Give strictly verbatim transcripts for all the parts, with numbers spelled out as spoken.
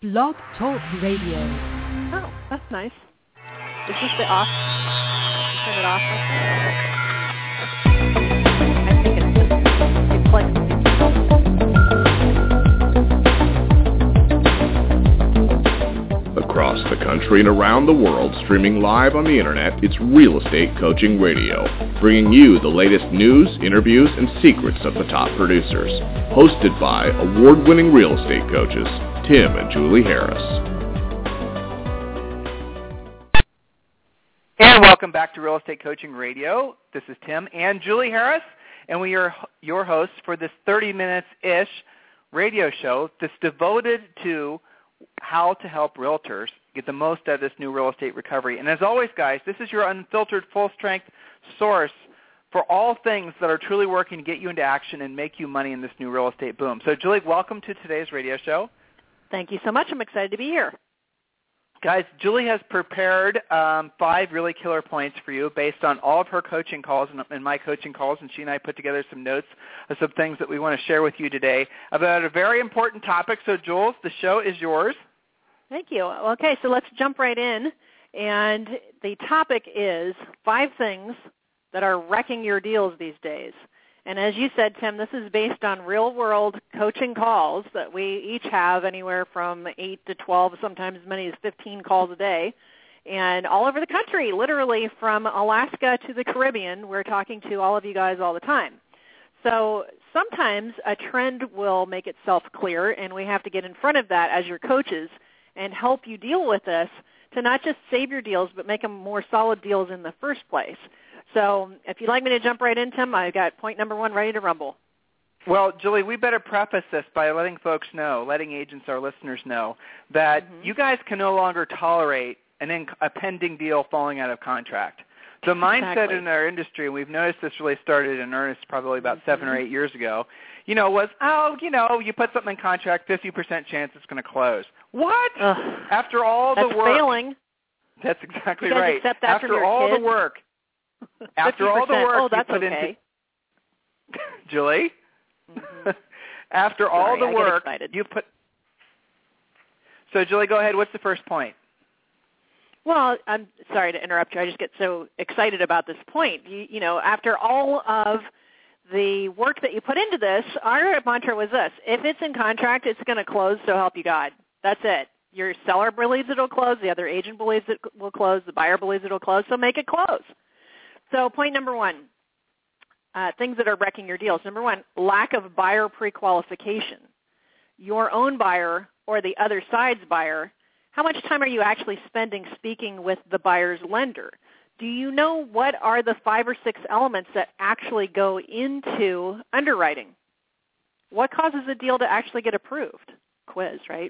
Blog Talk Radio. Oh, that's nice. Is this the off? Turn it off. I think it's just it plugs. Across the country and around the world, streaming live on the internet, it's Real Estate Coaching Radio, bringing you the latest news, interviews, and secrets of the top producers. Hosted by award-winning real estate coaches, Tim and Julie Harris. And welcome back to Real Estate Coaching Radio. This is Tim and Julie Harris, and we are your hosts for this thirty minutes-ish radio show that's devoted to how to help realtors get the most out of this new real estate recovery. And as always, guys, this is your unfiltered, full-strength source for all things that are truly working to get you into action and make you money in this new real estate boom. So, Julie, welcome to today's radio show. Thank you so much. I'm excited to be here. Guys, Julie has prepared um, five really killer points for you based on all of her coaching calls and, and my coaching calls, and she and I put together some notes of some things that we want to share with you today about a very important topic. So, Jules, the show is yours. Thank you. Okay, so let's jump right in. And the topic is five things that are wrecking your deals these days. And as you said, Tim, this is based on real-world coaching calls that we each have anywhere from eight to twelve, sometimes as many as fifteen calls a day. And all over the country, literally from Alaska to the Caribbean, we're talking to all of you guys all the time. So sometimes a trend will make itself clear, and we have to get in front of that as your coaches and help you deal with this to not just save your deals, but make them more solid deals in the first place. So if you'd like me to jump right in, Tim, I've got point number one ready to rumble. Well, Julie, we better preface this by letting folks know, letting agents, our listeners know, that mm-hmm. you guys can no longer tolerate an in, a pending deal falling out of contract. The mindset exactly. in our industry, and we've noticed this really started in earnest probably about mm-hmm. seven or eight years ago, you know, was, oh, you know, you put something in contract, fifty percent chance it's going to close. What? Ugh. After all That's the work. failing. That's exactly you guys right. Accept that After from your all kids? the work. After all the work oh, that's you put okay. into Julie, mm-hmm. after Sorry, all the I work get excited. you put. So, Julie, go ahead. What's the first point? Well, I'm sorry to interrupt you. I just get so excited about this point. You, you know, after all of the work that you put into this, our mantra was this: if it's in contract, it's going to close. So help you God. That's it. Your seller believes it will close. The other agent believes it will close. The buyer believes it will close. So make it close. So point number one, uh, things that are wrecking your deals. Number one, lack of buyer pre-qualification. Your own buyer or the other side's buyer, how much time are you actually spending speaking with the buyer's lender? Do you know what are the five or six elements that actually go into underwriting? What causes a deal to actually get approved? Quiz, right?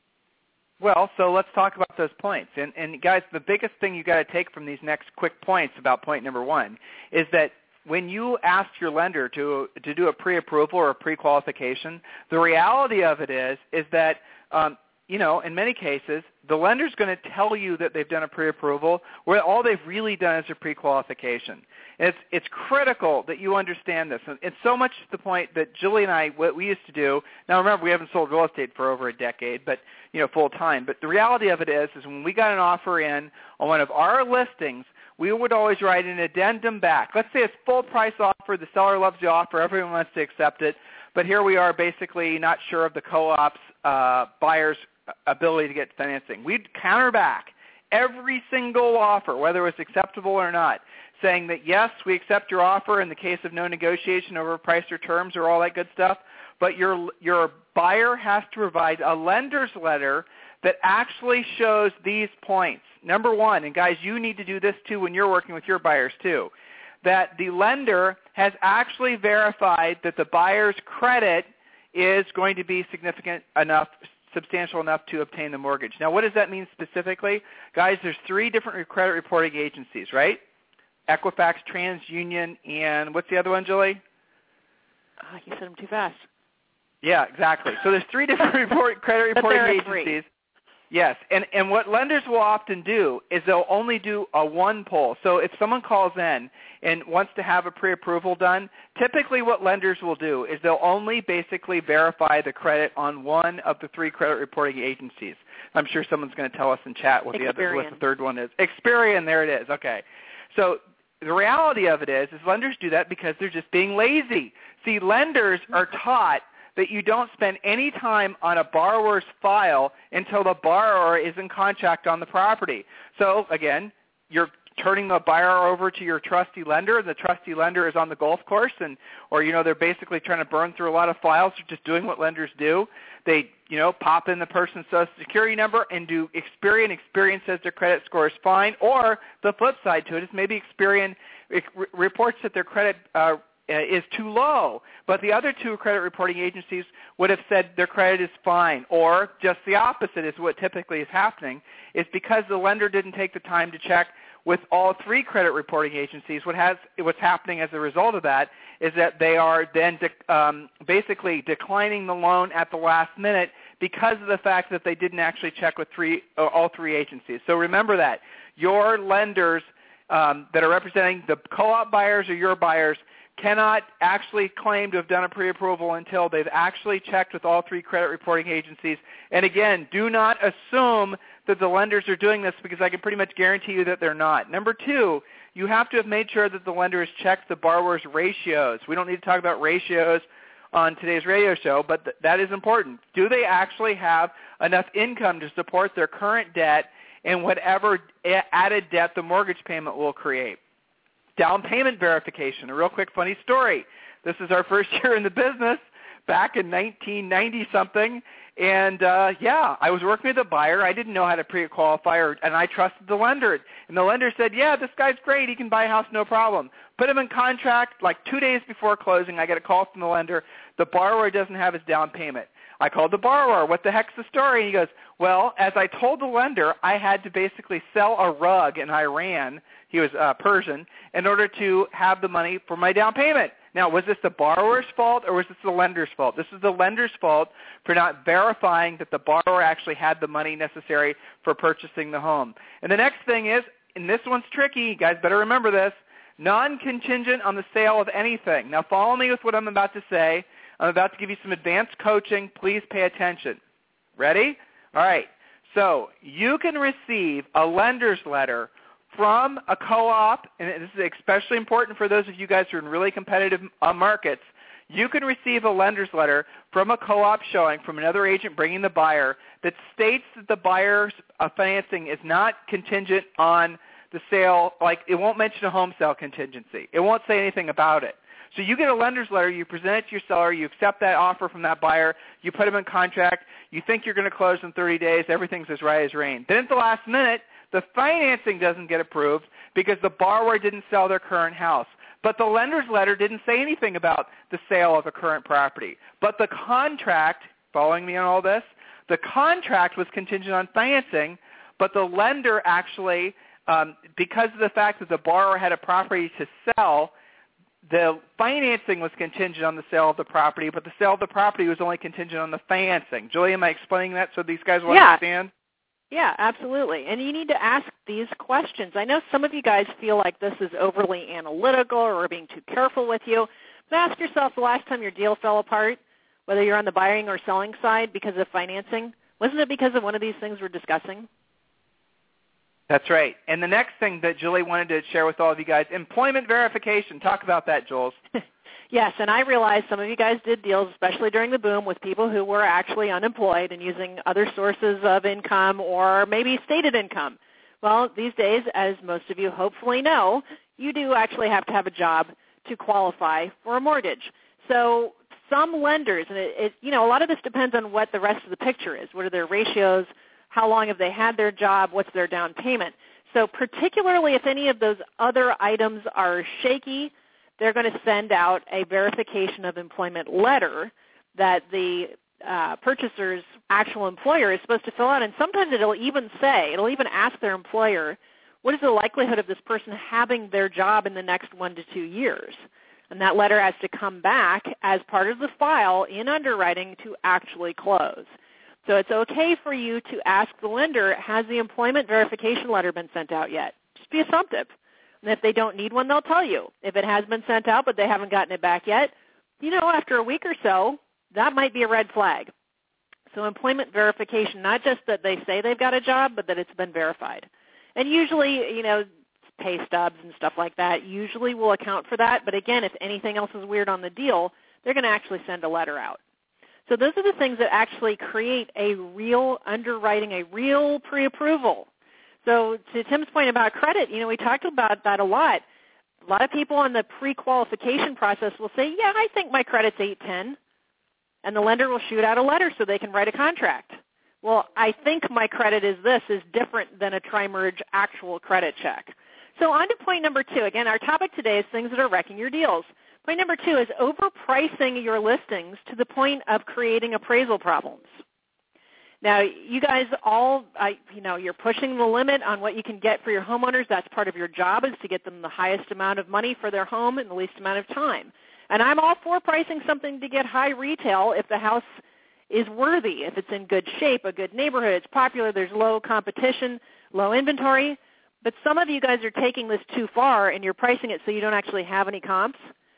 Well, so let's talk about those points. And, and guys, the biggest thing you got to take from these next quick points about point number one is that when you ask your lender to to do a pre-approval or a pre-qualification, the reality of it is is that um, you know, in many cases, the lender's going to tell you that they've done a pre-approval where all they've really done is a pre-qualification. It's it's critical that you understand this. And it's so much to the point that Julie and I, what we used to do, now remember, we haven't sold real estate for over a decade, but, you know, full time. But the reality of it is, is when we got an offer in on one of our listings, we would always write an addendum back. Let's say it's full price offer. The seller loves the offer. Everyone wants to accept it. But here we are basically not sure of the co-op's uh, buyer's ability to get financing. We'd counter back every single offer, whether it was acceptable or not, saying that, yes, we accept your offer in the case of no negotiation over price or terms or all that good stuff, but your your buyer has to provide a lender's letter that actually shows these points. Number one, and guys, you need to do this too when you're working with your buyers too, that the lender has actually verified that the buyer's credit is going to be significant enough, substantial enough to obtain the mortgage. Now, what does that mean specifically? Guys, there's three different credit reporting agencies, right? Equifax, TransUnion, and what's the other one, Julie? Uh, you said them too fast. Yeah, exactly. So there's three different report, credit reporting agencies. Three. Yes, and, and what lenders will often do is they'll only do a one pull. So if someone calls in and wants to have a pre-approval done, typically what lenders will do is they'll only basically verify the credit on one of the three credit reporting agencies. I'm sure someone's going to tell us in chat what the other, what the third one is. Experian, there it is. Okay. So the reality of it is, is lenders do that because they're just being lazy. See, lenders are taught that you don't spend any time on a borrower's file until the borrower is in contract on the property. So, again, you're turning the buyer over to your trusty lender, and the trusty lender is on the golf course, and or, you know, they're basically trying to burn through a lot of files, just doing what lenders do. They, you know, pop in the person's social security number and do Experian. Experian says their credit score is fine, or the flip side to it is maybe Experian reports that their credit uh, is too low, but the other two credit reporting agencies would have said their credit is fine, or just the opposite is what typically is happening, is because the lender didn't take the time to check with all three credit reporting agencies. What has what's happening as a result of that is that they are then de- um, basically declining the loan at the last minute because of the fact that they didn't actually check with three uh, all three agencies. So remember that your lenders um, that are representing the co-op buyers or your buyers cannot actually claim to have done a pre-approval until they've actually checked with all three credit reporting agencies. And again, do not assume that the lenders are doing this, because I can pretty much guarantee you that they're not. Number two, you have to have made sure that the lender has checked the borrower's ratios. We don't need to talk about ratios on today's radio show, but th- that is important. Do they actually have enough income to support their current debt and whatever a- added debt the mortgage payment will create? Down payment verification, a real quick funny story. This is our first year in the business back in nineteen ninety something, and uh, yeah, I was working with a buyer. I didn't know how to pre-qualify, or, and I trusted the lender. And the lender said, yeah, this guy's great. He can buy a house, no problem. Put him in contract. Like two days before closing, I get a call from the lender. The borrower doesn't have his down payment. I called the borrower. What the heck's the story? And he goes, well, as I told the lender, I had to basically sell a rug in Iran. He was uh, Persian, in order to have the money for my down payment. Now, was this the borrower's fault or was this the lender's fault? This is the lender's fault for not verifying that the borrower actually had the money necessary for purchasing the home. And the next thing is, and this one's tricky, you guys better remember this, non-contingent on the sale of anything. Now, follow me with what I'm about to say. I'm about to give you some advanced coaching. Please pay attention. Ready? All right. So you can receive a lender's letter from a co-op, and this is especially important for those of you guys who are in really competitive uh, markets. You can receive a lender's letter from a co-op showing from another agent bringing the buyer that states that the buyer's uh, financing is not contingent on the sale. Like, it won't mention a home sale contingency. It won't say anything about it. So you get a lender's letter, you present it to your seller, you accept that offer from that buyer, you put them in contract, you think you're going to close in thirty days, everything's as right as rain. Then at the last minute, the financing doesn't get approved because the borrower didn't sell their current house. But the lender's letter didn't say anything about the sale of a current property. But the contract, following me on all this, the contract was contingent on financing, but the lender actually, um, because of the fact that the borrower had a property to sell, the financing was contingent on the sale of the property, but the sale of the property was only contingent on the financing. Julie, am I explaining that so these guys will yeah. understand? Yeah, absolutely. And you need to ask these questions. I know some of you guys feel like this is overly analytical or we're being too careful with you. But ask yourself, the last time your deal fell apart, whether you're on the buying or selling side because of financing, wasn't it because of one of these things we're discussing? That's right. And the next thing that Julie wanted to share with all of you guys, employment verification. Talk about that, Jules. Yes, and I realize some of you guys did deals, especially during the boom, with people who were actually unemployed and using other sources of income or maybe stated income. Well, these days, as most of you hopefully know, you do actually have to have a job to qualify for a mortgage. So some lenders, and it, it, you know, a lot of this depends on what the rest of the picture is. What are their ratios? How long have they had their job? What's their down payment? So particularly if any of those other items are shaky, they're going to send out a verification of employment letter that the uh, purchaser's actual employer is supposed to fill out. And sometimes it'll even say, it'll even ask their employer, what is the likelihood of this person having their job in the next one to two years? And that letter has to come back as part of the file in underwriting to actually close. So it's okay for you to ask the lender, has the employment verification letter been sent out yet? Just be assumptive. And if they don't need one, they'll tell you. If it has been sent out but they haven't gotten it back yet, you know, after a week or so, that might be a red flag. So employment verification, not just that they say they've got a job, but that it's been verified. And usually, you know, pay stubs and stuff like that usually will account for that. But again, if anything else is weird on the deal, they're going to actually send a letter out. So those are the things that actually create a real underwriting, a real pre-approval. So to Tim's point about credit, you know, we talked about that a lot. A lot of people in the pre-qualification process will say, yeah, I think my credit's eight ten. And the lender will shoot out a letter so they can write a contract. Well, I think my credit is this is different than a tri-merge actual credit check. So on to point number two. Again, our topic today is things that are wrecking your deals. Point number two is overpricing your listings to the point of creating appraisal problems. Now, you guys all, I, you know, you're pushing the limit on what you can get for your homeowners. That's part of your job, is to get them the highest amount of money for their home in the least amount of time. And I'm all for pricing something to get high retail if the house is worthy, if it's in good shape, a good neighborhood, it's popular, there's low competition, low inventory. But some of you guys are taking this too far, and you're pricing it so you don't actually have any comps.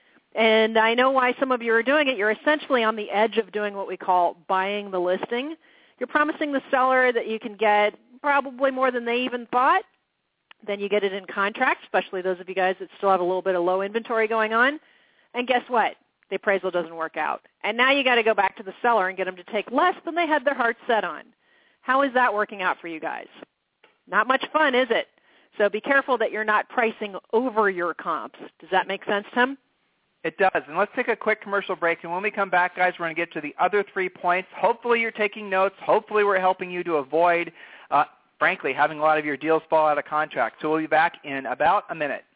And I know why some of you are doing it. You're essentially on the edge of doing what we call buying the listing. You're promising the seller that you can get probably more than they even thought. Then you get it in contract, especially those of you guys that still have a little bit of low inventory going on. And guess what? The appraisal doesn't work out. And now you got to go back to the seller and get them to take less than they had their heart set on. How is that working out for you guys? Not much fun, is it? So be careful that you're not pricing over your comps. Does that make sense, Tim? It does. And let's take a quick commercial break. And when we come back, guys, we're going to get to the other three points. Hopefully you're taking notes. Hopefully we're helping you to avoid, uh, frankly, having a lot of your deals fall out of contract. So we'll be back in about a minute.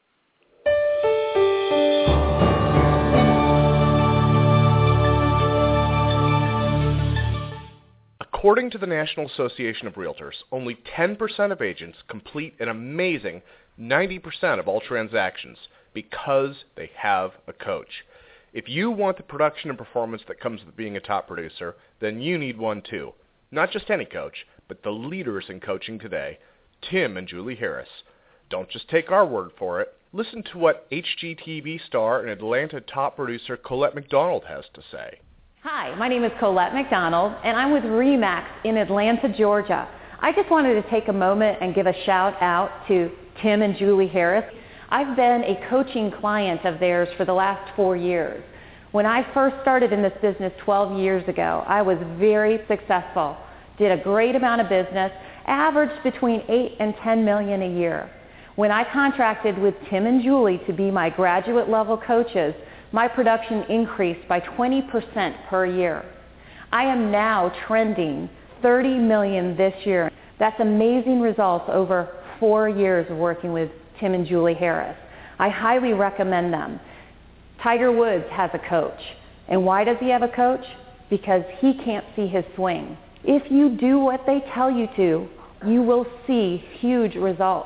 According to the National Association of Realtors, only ten percent of agents complete an amazing ninety percent of all transactions because they have a coach. If you want the production and performance that comes with being a top producer, then you need one too. Not just any coach, but the leaders in coaching today, Tim and Julie Harris. Don't just take our word for it. Listen to what H G T V star and Atlanta top producer Colette McDonald has to say. Hi, my name is Colette McDonald, and I'm with RE/MAX in Atlanta, Georgia. I just wanted to take a moment and give a shout out to Tim and Julie Harris. I've been a coaching client of theirs for the last four years. When I first started in this business twelve years ago, I was very successful, did a great amount of business, averaged between eight and ten million a year. When I contracted with Tim and Julie to be my graduate level coaches, my production increased by twenty percent per year. I am now trending thirty million this year. That's amazing results over four years of working with Tim and Julie Harris. I highly recommend them. Tiger Woods has a coach. And why does he have a coach? Because he can't see his swing. If you do what they tell you to, you will see huge results.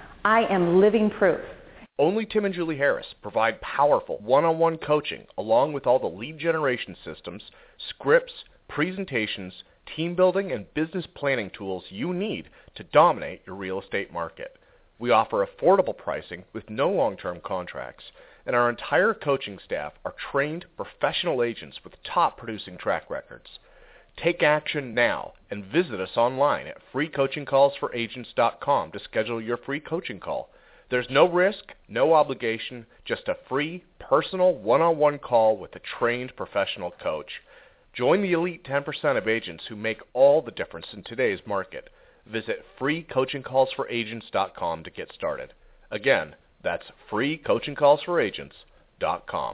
I am living proof. Only Tim and Julie Harris provide powerful one-on-one coaching along with all the lead generation systems, scripts, presentations, team building, and business planning tools you need to dominate your real estate market. We offer affordable pricing with no long-term contracts, and our entire coaching staff are trained professional agents with top producing track records. Take action now and visit us online at free coaching calls for agents dot com to schedule your free coaching call. There's no risk, no obligation, just a free, personal, one-on-one call with a trained professional coach. Join the elite ten percent of agents who make all the difference in today's market. Visit free coaching calls for agents dot com to get started. Again, that's free coaching calls for agents dot com.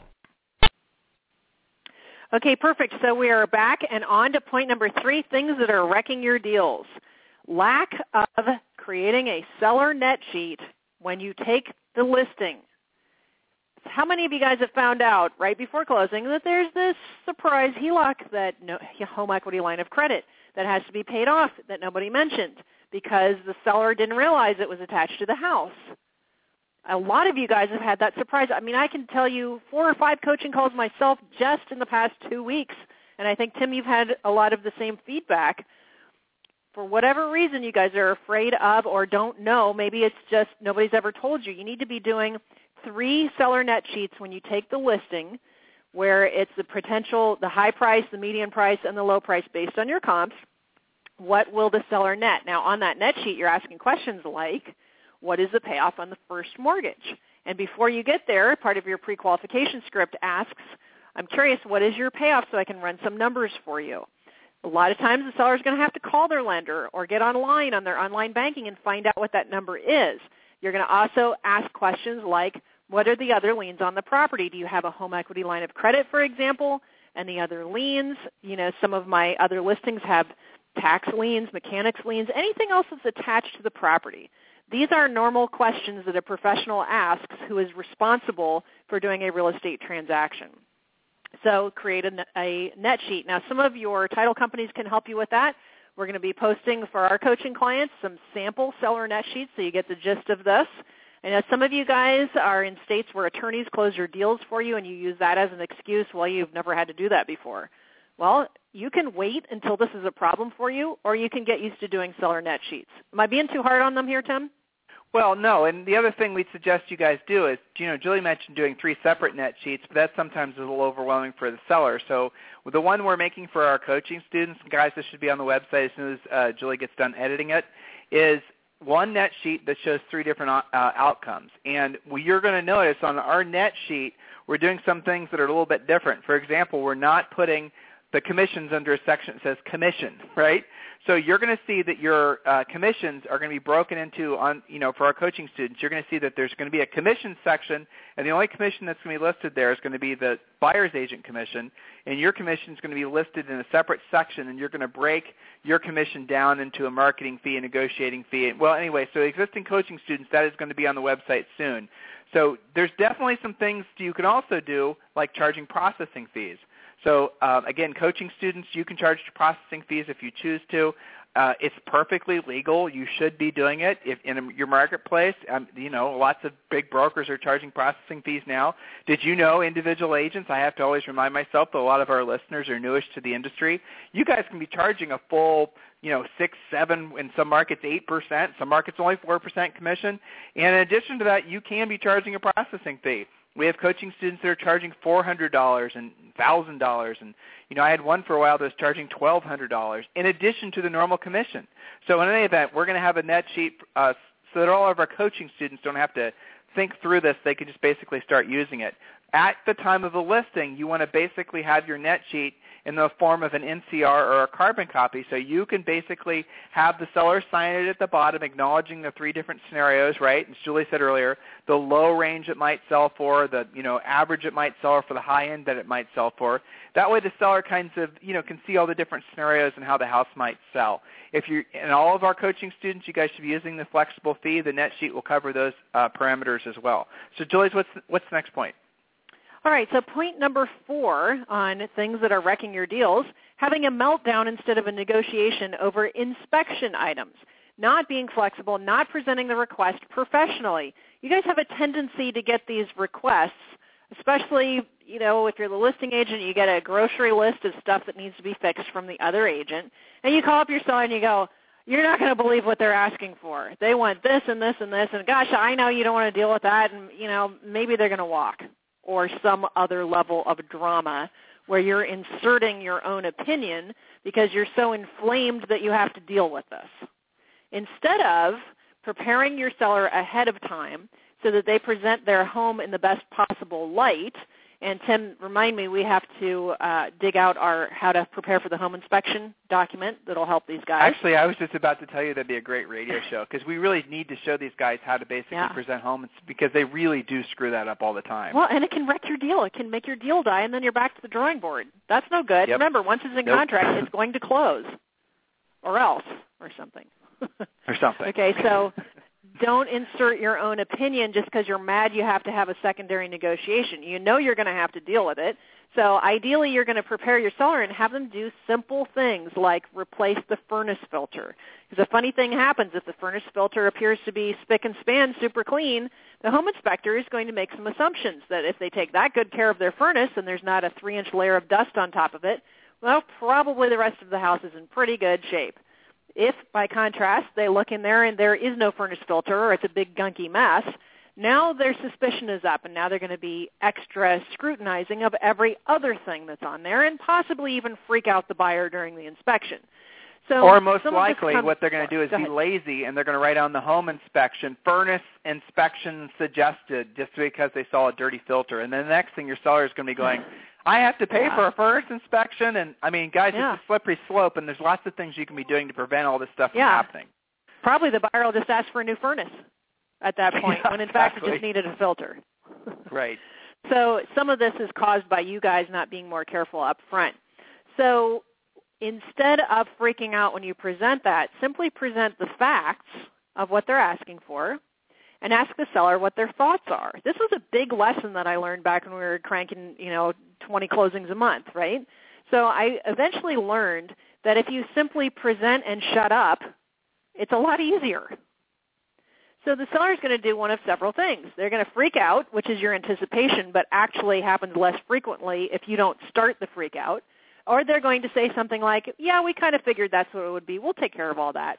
Okay, perfect. So we are back and on to point number three, things that are wrecking your deals. Lack of creating a seller net sheet when you take the listing. How many of you guys have found out right before closing that there's this surprise H E L O C, that no, home equity line of credit, that has to be paid off that nobody mentioned because the seller didn't realize it was attached to the house? A lot of you guys have had that surprise. I mean, I can tell you four or five coaching calls myself just in the past two weeks And I think, Tim, you've had a lot of the same feedback. For whatever reason you guys are afraid of or don't know, maybe it's just nobody's ever told you, you need to be doing three seller net sheets when you take the listing, where it's the potential, the high price, the median price, and the low price based on your comps. What will the seller net? Now, on that net sheet, you're asking questions like, what is the payoff on the first mortgage? And before you get there, part of your pre-qualification script asks, I'm curious, what is your payoff so I can run some numbers for you? A lot of times the seller is going to have to call their lender or get online on their online banking and find out what that number is. You're going to also ask questions like, what are the other liens on the property? Do you have a home equity line of credit, for example? And the other liens, you know, some of my other listings have tax liens, mechanics liens, anything else that's attached to the property. These are normal questions that a professional asks who is responsible for doing a real estate transaction. So create a, a net sheet. Now, some of your title companies can help you with that. We're going to be posting for our coaching clients some sample seller net sheets so you get the gist of this. I know some of you guys are in states where attorneys close your deals for you and you use that as an excuse. Well, you've never had to do that before. Well, you can wait until this is a problem for you, or you can get used to doing seller net sheets. Am I being too hard on them here, Tim? Well, no, and the other thing we'd suggest you guys do is, you know, Julie mentioned doing three separate net sheets, but that sometimes is a little overwhelming for the seller. So with the one we're making for our coaching students, guys, this should be on the website as soon as uh, Julie gets done editing it, is one net sheet that shows three different uh, outcomes. And you're going to notice on our net sheet, we're doing some things that are a little bit different. For example, we're not putting the commissions under a section that says commission, right? So you're going to see that your uh, commissions are going to be broken into, on, you know, for our coaching students, you're going to see that there's going to be a commission section, and the only commission that's going to be listed there is going to be the buyer's agent commission, and your commission is going to be listed in a separate section, and you're going to break your commission down into a marketing fee, a negotiating fee. Well, anyway, so existing coaching students, that is going to be on the website soon. So there's definitely some things you can also do, like charging processing fees. So, uh, again, coaching students, you can charge processing fees if you choose to. Uh, it's perfectly legal. You should be doing it if in a, your marketplace. Um, you know, lots of big brokers are charging processing fees now. Did you know individual agents? I have to always remind myself that a lot of our listeners are newish to the industry. You guys can be charging a full, you know, six, seven, in some markets eight percent. Some markets only four percent commission. And in addition to that, you can be charging a processing fee. We have coaching students that are charging four hundred dollars and one thousand dollars. And, you know, I had one for a while that was charging twelve hundred dollars in addition to the normal commission. So in any event, we're going to have a net sheet uh, so that all of our coaching students don't have to think through this. They can just basically start using it. At the time of the listing, you want to basically have your net sheet in the form of an N C R or a carbon copy. So you can basically have the seller sign it at the bottom, acknowledging the three different scenarios, right? As Julie said earlier, the low range it might sell for, the you know average it might sell for, the high end that it might sell for. That way the seller kinds of, you know, can see all the different scenarios and how the house might sell. If you're, and all of our coaching students, you guys should be using the flexible fee. The net sheet will cover those uh, parameters as well. So Julie, what's, what's the next point? All right, so point number four on things that are wrecking your deals, having a meltdown instead of a negotiation over inspection items, not being flexible, not presenting the request professionally. You guys have a tendency to get these requests, especially, you know, if you're the listing agent, you get a grocery list of stuff that needs to be fixed from the other agent, and you call up your seller and you go, you're not going to believe what they're asking for. They want this and this and this, and gosh, I know you don't want to deal with that, and, you know, maybe they're going to walk. Or some other level of drama where you're inserting your own opinion because you're so inflamed that you have to deal with this. Instead of preparing your seller ahead of time so that they present their home in the best possible light, and Tim, remind me, we have to uh, dig out our how to prepare for the home inspection document that will help these guys. Actually, I was just about to tell you that'd be a great radio show because we really need to show these guys how to basically yeah. present homes because they really do screw that up all the time. Well, and it can wreck your deal. It can make your deal die, and then you're back to the drawing board. That's no good. Yep. Remember, once it's in nope. contract, it's going to close or else or something. or something. Okay, so don't insert your own opinion just because you're mad you have to have a secondary negotiation. You know you're going to have to deal with it. So ideally you're going to prepare your seller and have them do simple things like replace the furnace filter. Because a funny thing happens if the furnace filter appears to be spick and span, super clean, the home inspector is going to make some assumptions that if they take that good care of their furnace and there's not a three-inch layer of dust on top of it, well, probably the rest of the house is in pretty good shape. If, by contrast, they look in there and there is no furnace filter or it's a big gunky mess, now their suspicion is up, and now they're going to be extra scrutinizing of every other thing that's on there and possibly even freak out the buyer during the inspection. So or most some likely comes, what they're going to do is go be ahead. lazy, and they're going to write on the home inspection, furnace inspection suggested, just because they saw a dirty filter. And then the next thing, your seller is going to be going, I have to pay yeah. for a furnace inspection. And, I mean, guys, yeah. it's a slippery slope, and there's lots of things you can be doing to prevent all this stuff from yeah. happening. Probably the buyer will just ask for a new furnace at that point, yeah, when in fact exactly. it just needed a filter. Right. So some of this is caused by you guys not being more careful up front. So instead of freaking out when you present that, simply present the facts of what they're asking for and ask the seller what their thoughts are. This was a big lesson that I learned back when we were cranking, you know, twenty closings a month, right? So I eventually learned that if you simply present and shut up, it's a lot easier. So the seller is going to do one of several things. They're going to freak out, which is your anticipation, but actually happens less frequently if you don't start the freak out. Or they're going to say something like, yeah, we kind of figured that's what it would be. We'll take care of all that,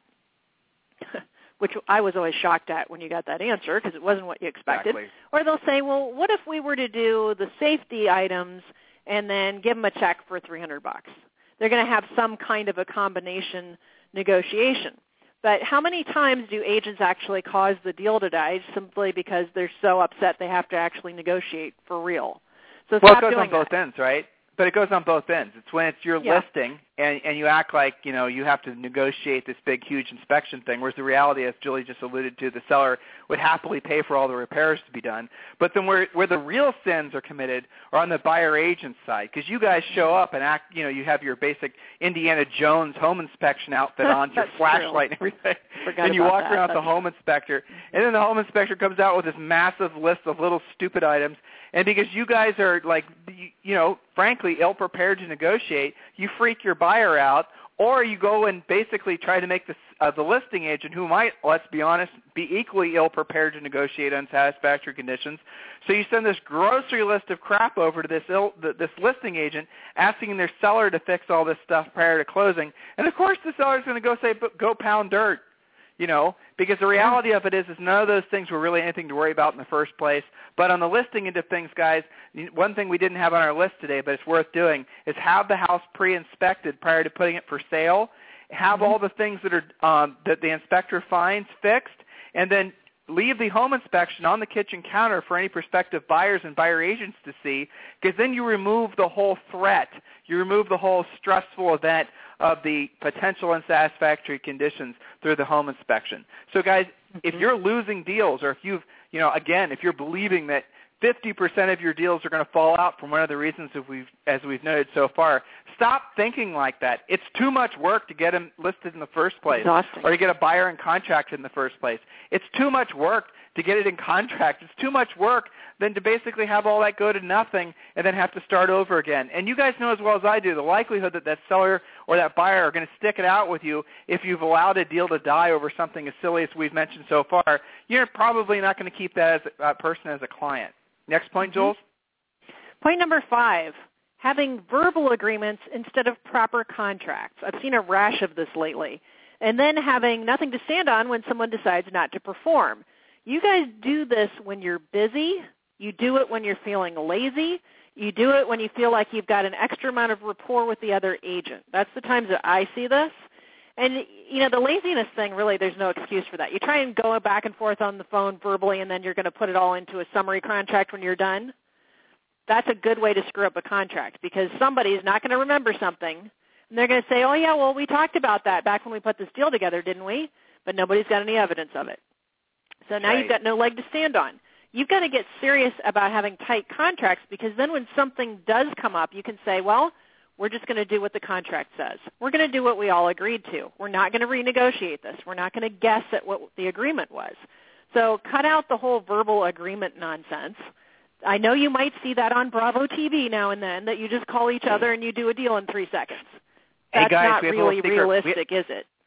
which I was always shocked at when you got that answer because it wasn't what you expected. Exactly. Or they'll say, well, what if we were to do the safety items and then give them a check for three hundred bucks? They're going to have some kind of a combination negotiation. But how many times do agents actually cause the deal to die simply because they're so upset they have to actually negotiate for real? So well, stop it goes doing on both that. ends, right? But it goes on both ends. It's when it's your Yeah. listing and, and you act like, you know, you have to negotiate this big, huge inspection thing, whereas the reality, as Julie just alluded to, the seller would happily pay for all the repairs to be done. But then where, where the real sins are committed are on the buyer agent side, because you guys show up and act, you know, you have your basic Indiana Jones home inspection outfit on, your flashlight and everything, Forgot and you about walk that. around with the That's home inspector, and then the home inspector comes out with this massive list of little stupid items. And because you guys are, like, you, you know, frankly, ill-prepared to negotiate, you freak your buyer out, or you go and basically try to make the, uh, the listing agent, who might, let's be honest, be equally ill-prepared to negotiate unsatisfactory conditions. So you send this grocery list of crap over to this, Ill, this listing agent, asking their seller to fix all this stuff prior to closing. And, of course, the seller's going to go say, go pound dirt. You know, because the reality of it is, is none of those things were really anything to worry about in the first place. But on the listing end of things, guys, one thing we didn't have on our list today, but it's worth doing, is have the house pre-inspected prior to putting it for sale. Have all the things that are um, that the inspector finds fixed, and then leave the home inspection on the kitchen counter for any prospective buyers and buyer agents to see, because then you remove the whole threat. You remove the whole stressful event of the potential unsatisfactory conditions through the home inspection. So, guys, mm-hmm. if you're losing deals, or if you've, you know, again, if you're believing that fifty percent of your deals are going to fall out from one of the reasons that we've, as we've noted so far, stop thinking like that. It's too much work to get them listed in the first place, Exhausting. or to get a buyer in contract in the first place. It's too much work to get it in contract. It's too much work than to basically have all that go to nothing and then have to start over again. And you guys know as well as I do the likelihood that that seller or that buyer are going to stick it out with you if you've allowed a deal to die over something as silly as we've mentioned so far. You're probably not going to keep that as a, uh, person as a client. Next point, Mm-hmm. Jules? Point number five, having verbal agreements instead of proper contracts. I've seen a rash of this lately. And then having nothing to stand on when someone decides not to perform. You guys do this when you're busy. You do it when you're feeling lazy. You do it when you feel like you've got an extra amount of rapport with the other agent. That's the times that I see this. And, you know, the laziness thing, really, there's no excuse for that. You try and go back and forth on the phone verbally, and then you're going to put it all into a summary contract when you're done. That's a good way to screw up a contract, because somebody's not going to remember something, and they're going to say, oh, yeah, well, we talked about that back when we put this deal together, didn't we? But nobody's got any evidence of it. So now Right. you've got no leg to stand on. You've got to get serious about having tight contracts, because then when something does come up, you can say, well, we're just going to do what the contract says. We're going to do what we all agreed to. We're not going to renegotiate this. We're not going to guess at what the agreement was. So cut out the whole verbal agreement nonsense. I know you might see that on Bravo T V now and then, that you just call each other and you do a deal in three seconds. That's hey guys, not we have really a secret. realistic, we, is it? We have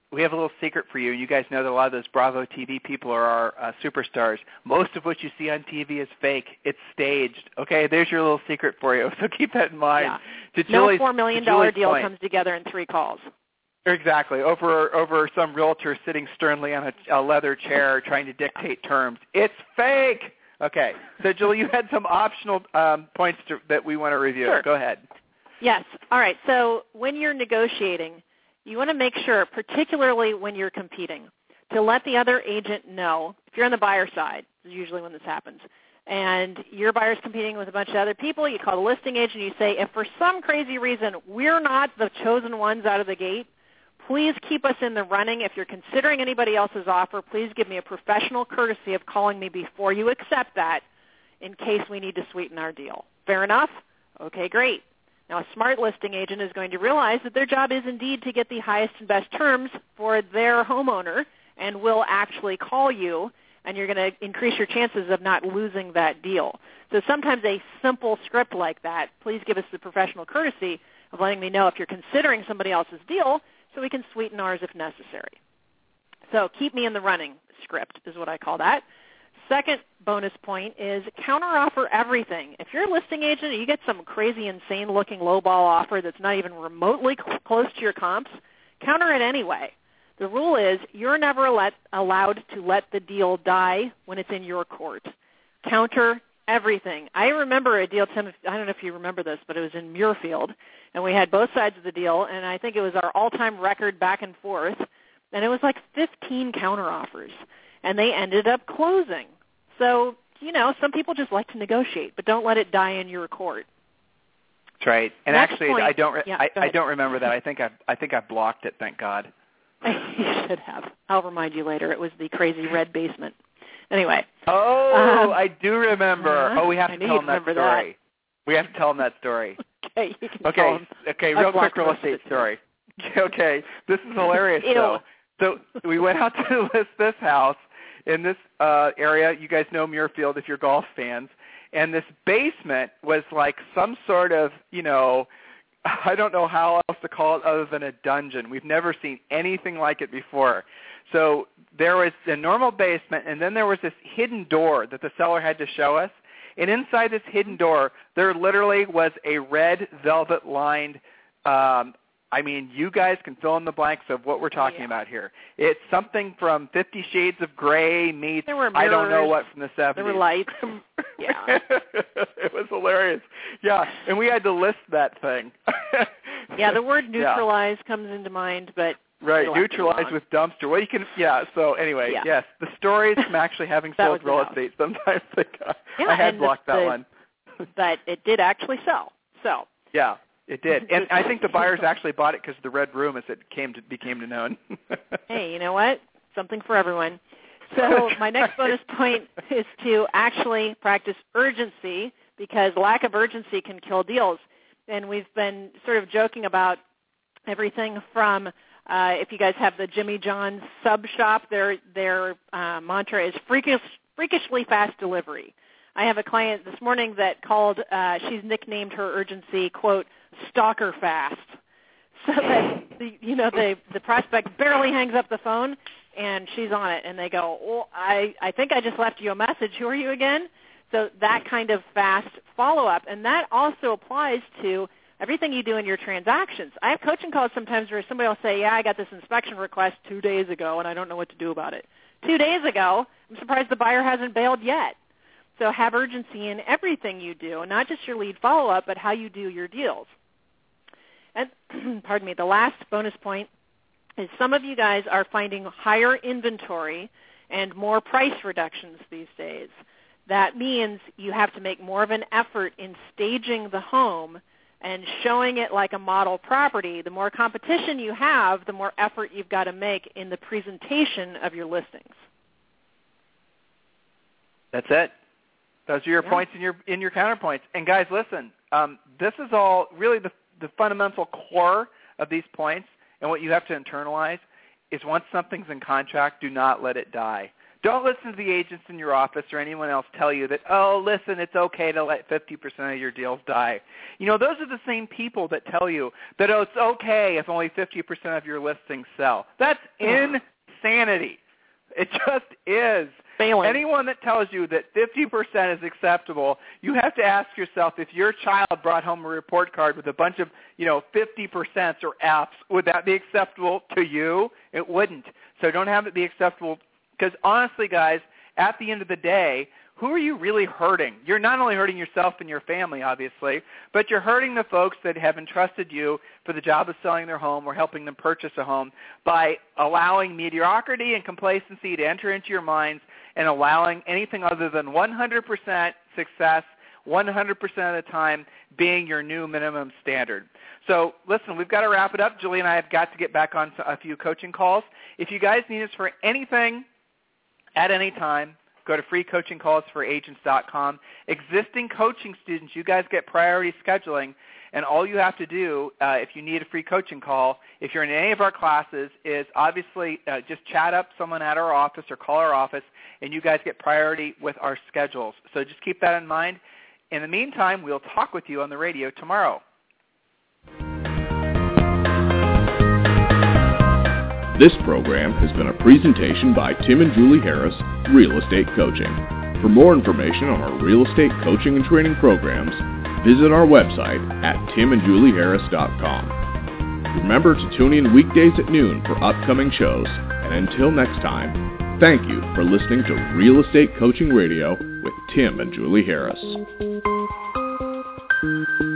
we have a little secret for you. You guys know that a lot of those Bravo T V people are our uh, superstars. Most of what you see on T V is fake. It's staged. Okay, there's your little secret for you. So keep that in mind. Yeah. To no Julie's, four million dollars deal point. comes together in three calls. Exactly. Over over some realtor sitting sternly on a, a leather chair trying to dictate terms. It's fake. Okay. So, Julie, you had some optional um, points to, that we want to review. Sure. Go ahead. Yes. All right. So when you're negotiating, you want to make sure, particularly when you're competing, to let the other agent know, if you're on the buyer side, this is usually when this happens, and your buyer's competing with a bunch of other people, you call the listing agent, you say, if for some crazy reason we're not the chosen ones out of the gate, please keep us in the running. If you're considering anybody else's offer, please give me a professional courtesy of calling me before you accept that in case we need to sweeten our deal. Fair enough? Okay, great. Now, a smart listing agent is going to realize that their job is indeed to get the highest and best terms for their homeowner and will actually call you, and you're going to increase your chances of not losing that deal. So sometimes a simple script like that, please give us the professional courtesy of letting me know if you're considering somebody else's deal so we can sweeten ours if necessary. So keep me in the running script is what I call that. Second bonus point is counteroffer everything. If you're a listing agent and you get some crazy, insane-looking lowball offer that's not even remotely cl- close to your comps, counter it anyway. The rule is you're never let, allowed to let the deal die when it's in your court. Counter everything. I remember a deal, Tim, I don't know if you remember this, but it was in Muirfield, and we had both sides of the deal, and I think it was our all-time record back and forth, and it was like fifteen counteroffers, and they ended up closing. So, you know, some people just like to negotiate, but don't let it die in your court. That's right. And Next actually, point, I don't. Re- yeah, I, I don't remember that. I think I. I think I blocked it. Thank God. You should have. I'll remind you later. It was the crazy red basement. Anyway. Oh, um, I do remember. uh, Oh, we have I to tell them that story. That. We have to tell them that story. Okay. You can okay. tell them. Okay. I Real quick blocked real most of estate it, story. Okay. This is hilarious. Ew. though. So we went out to list this house in this uh, area. You guys know Muirfield if you're golf fans. And this basement was like some sort of, you know, I don't know how else to call it other than a dungeon. We've never seen anything like it before. So there was a normal basement, and then there was this hidden door that the seller had to show us. And inside this hidden door, there literally was a red velvet-lined, um, I mean, you guys can fill in the blanks of what we're talking yeah. about here. It's something from Fifty Shades of Grey meets there were mirrors, I don't know what from the seventies. There were lights. Yeah. It was hilarious. Yeah, and we had to list that thing. Yeah, the word neutralize yeah. comes into mind, but right, neutralize with dumpster. Well, you can, yeah. So anyway, yeah. yes, the stories from actually having sold real estate. Sometimes they, yeah, I had blocked the, that the, one, but it did actually sell. So yeah, it did, and I think the buyers actually bought it because of the red room as it came to became to known. Hey, you know what? Something for everyone. So my next bonus point is to actually practice urgency because lack of urgency can kill deals. And we've been sort of joking about everything from uh, if you guys have the Jimmy John's sub shop, their their uh, mantra is freakish, freakishly fast delivery. I have a client this morning that called, uh, she's nicknamed her urgency, quote, stalker fast. So that, the, you know, the, the prospect barely hangs up the phone, and she's on it. And they go, well, I, I think I just left you a message. Who are you again? So that kind of fast follow-up. And that also applies to everything you do in your transactions. I have coaching calls sometimes where somebody will say, yeah, I got this inspection request two days ago, and I don't know what to do about it. Two days ago, I'm surprised the buyer hasn't bailed yet. So have urgency in everything you do, not just your lead follow-up, but how you do your deals. And, pardon me, the last bonus point is some of you guys are finding higher inventory and more price reductions these days. That means you have to make more of an effort in staging the home and showing it like a model property. The more competition you have, the more effort you've got to make in the presentation of your listings. That's it. Those are your yeah. points and your in your counterpoints. And guys, listen, um, this is all really the, the fundamental core of these points. And what you have to internalize is once something's in contract, do not let it die. Don't listen to the agents in your office or anyone else tell you that, oh, listen, it's okay to let fifty percent of your deals die. You know, those are the same people that tell you that, oh, it's okay if only fifty percent of your listings sell. That's insanity. It just is. Failing. Anyone that tells you that fifty percent is acceptable, you have to ask yourself, if your child brought home a report card with a bunch of, you know, fifty percent or F's, would that be acceptable to you? It wouldn't. So don't have it be acceptable. Because honestly, guys, at the end of the day, who are you really hurting? You're not only hurting yourself and your family, obviously, but you're hurting the folks that have entrusted you for the job of selling their home or helping them purchase a home by allowing mediocrity and complacency to enter into your minds and allowing anything other than one hundred percent success one hundred percent of the time being your new minimum standard. So listen, we've got to wrap it up. Julie and I have got to get back on a few coaching calls. If you guys need us for anything at any time, go to free coaching calls for agents dot com. Existing coaching students, you guys get priority scheduling, and all you have to do uh, if you need a free coaching call, if you're in any of our classes, is obviously uh, just chat up someone at our office or call our office, and you guys get priority with our schedules. So just keep that in mind. In the meantime, we'll talk with you on the radio tomorrow. This program has been a presentation by Tim and Julie Harris, Real Estate Coaching. For more information on our real estate coaching and training programs, visit our website at tim and julie harris dot com. Remember to tune in weekdays at noon for upcoming shows. And until next time, thank you for listening to Real Estate Coaching Radio with Tim and Julie Harris.